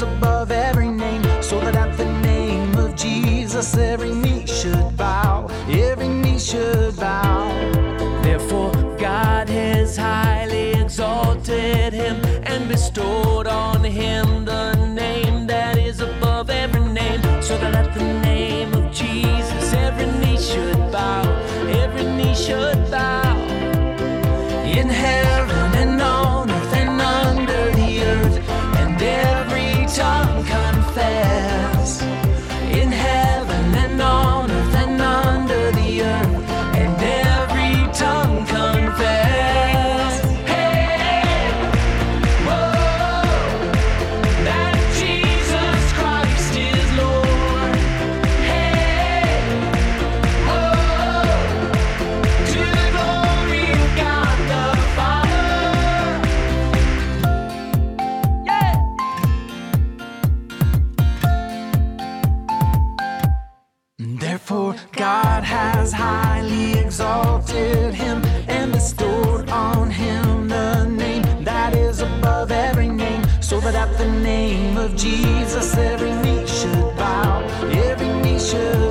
above every name, so that at the name of Jesus every knee should bow, every knee should bow. Therefore God has highly exalted him and bestowed on him the name that is above every name, so that at the name of Jesus every knee should bow, every knee should bow. In heaven and on earth and under the earth, and every tongue confess. In heaven and on earth and under the earth, and every tongue confess. Hey, whoa, that Jesus Christ is Lord. Hey, whoa, to the glory of God the Father. Yeah. Therefore God has highly exalted him and bestowed on him the name that is above every name, so that at the name of Jesus every knee should bow, every knee should